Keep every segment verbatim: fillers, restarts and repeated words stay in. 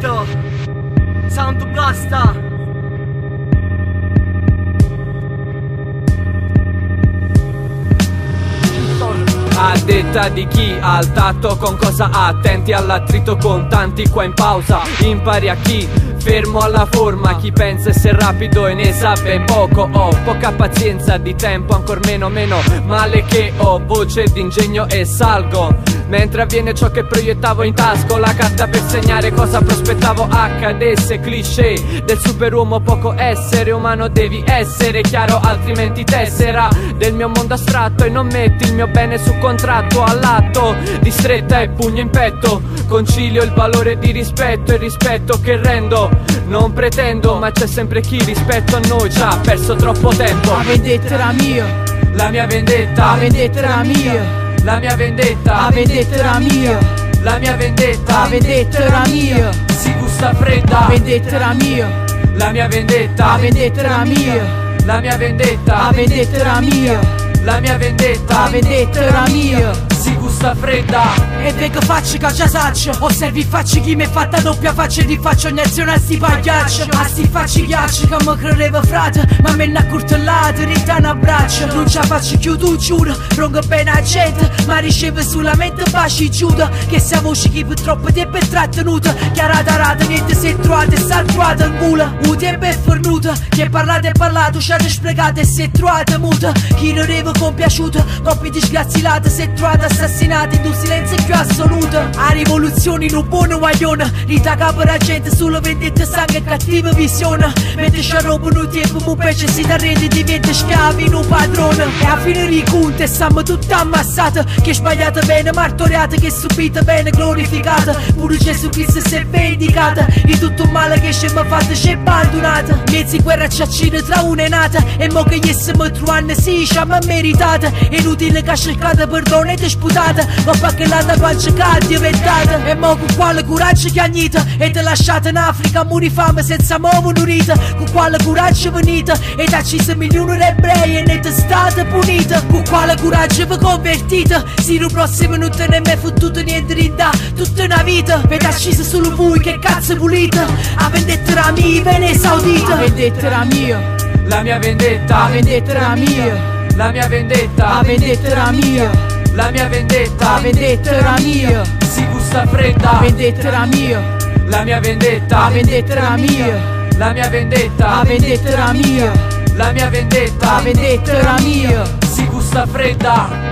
Beat Sound Blasta. A detta di chi ha il tatto con cosa ha, attenti all'attrito con tanti qua in pausa. Impari a chi fermo alla forma, chi pensa essere rapido e ne sa ben poco. Ho poca pazienza di tempo, ancor meno meno male che ho voce d'ingegno e salgo mentre avviene ciò che proiettavo in tasco. La carta per segnare cosa prospettavo accadesse. Cliché del superuomo, poco essere umano devi essere chiaro, altrimenti tessera del mio mondo astratto e non metti il mio bene su contratto. All'atto di stretta e pugno in petto concilio il valore di rispetto e il rispetto che rendo. Non pretendo, ma c'è sempre chi rispetto a noi ci ha perso troppo tempo. La vendetta era mia, la mia vendetta, la vendetta era mia, la mia vendetta, la vendetta era mia, la mia vendetta, la vendetta era mia, si gusta fredda, la vendetta era mia, la mia vendetta, la vendetta era mia, la mia vendetta, la vendetta era mia, la mia vendetta, la vendetta era mia, si gusta fredda. E te che faccio calcia saccio, osservi facci chi mi è fatta doppia faccia e ti faccio reazione a sti pagliaccio. A sti facci ghiaccio che mi credevo frate, ma me ne accortellato, rita un abbraccio. Non ce la faccio più tu giuro, rongo bene a gente, ma riceve solamente baci giuda. Che se a voce chi purtroppo ti è ben trattenuta, chiarata rata, niente si è trovata e si è trovata in culo. U ti è ben fornuta, che parlate e parlato, ci avete spiegato e si è trovata muta. Chi non aveva compiaciuta, coppie disgraziate, si è trovata assassinata in un silenzio più assoluto. A rivoluzione in un buono guaglione, rita capo la gente sulla vendetta sangue e cattiva visione. Mentre ci rubano un tempo, mu pece si da rete diventa schiavi in un padrone. E a fine di conto siamo tutti ammassati, che sbagliate bene, martoriate, che subite bene, glorificate. Pure Gesù Cristo si è vendicata di tutto il male che ci mi fate, ci è abbandonata. Mezzi guerra ci accide tra una e nata, e mo che gli siamo trovando sì, ci abbiamo meritate. È inutile che cercate perdono e disputate, ma fa che l'anda pancia che ha diventata. E mo con quale coraggio che agnita, e te lasciate in Africa muri fame senza muovo unita. Con quale coraggio venite, e da uccise milioni di ebrei e ne te state punite. Con quale coraggio vi convertite, se il prossimo non te ne è mai fottuto niente di da tutta una vita. Vedi accise solo voi che cazzo volete, a vendetta era mia, ve ne saudite. La vendetta era mia, la mia vendetta, la vendetta era mia, la mia vendetta, la vendetta era mia, la mia vendetta, la vendetta era mia, si gusta fredda, la vendetta era mia, la mia vendetta, la vendetta era mia, la mia vendetta, la vendetta era mia, la mia vendetta, la vendetta era mia, si gusta fredda.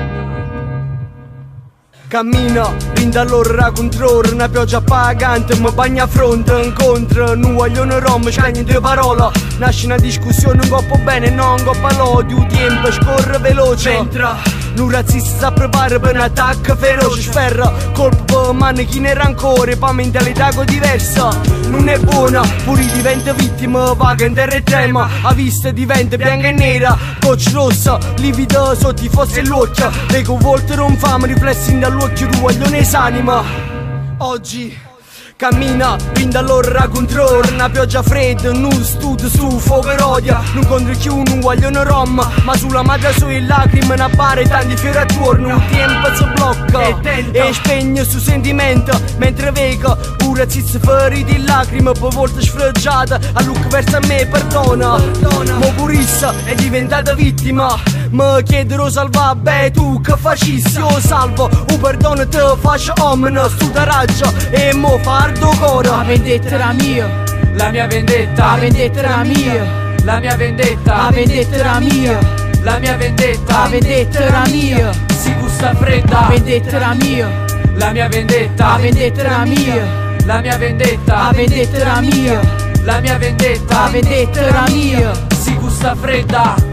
Cammina, rinda all'ora contro una pioggia pagante, mi bagna a fronte, incontro, non voglio un rom, scagni due parole. Nasce una discussione un coppo bene, non un coppo all'odio, tempo scorre veloce. Entra, un razzista si prepara per un attacco feroce, sferra, colpo per mano chi ne rancore, pa mentalità co diversa, non è buona, pure diventa vittima, vaga in terra e trema, a vista diventa bianca e nera, voce rossa, livida sotto i fossi l'occhio, le con volte non fame, riflessi dall'occhio tu guaglione s'anima. Oggi cammina, rinda all'ora contro una pioggia fredda, non studio su fuoco e odia, non contro chi un guaglione rom, ma sulla madre sue lacrime ne appare tanti fiori attorno, un tempo si blocca e, e spegne su sentimento, mentre vedo ora zizza fuori di lacrime, poi volte sfregiata, a look verso a me perdona, mo purissa è diventata vittima, mi chiedono salva, beh tu che facissi, io salvo, o perdono te faccio omino, stu da raggio e mo fa la vendetta era mia, la mia vendetta, la vendetta era mia, la mia vendetta, la vendetta era mia, la mia vendetta, la vendetta era mia, si gusta fredda, la vendetta era mia, la mia vendetta, la vendetta era mia, la mia vendetta, la vendetta era mia, la mia vendetta, la vendetta era mia, si gusta fredda.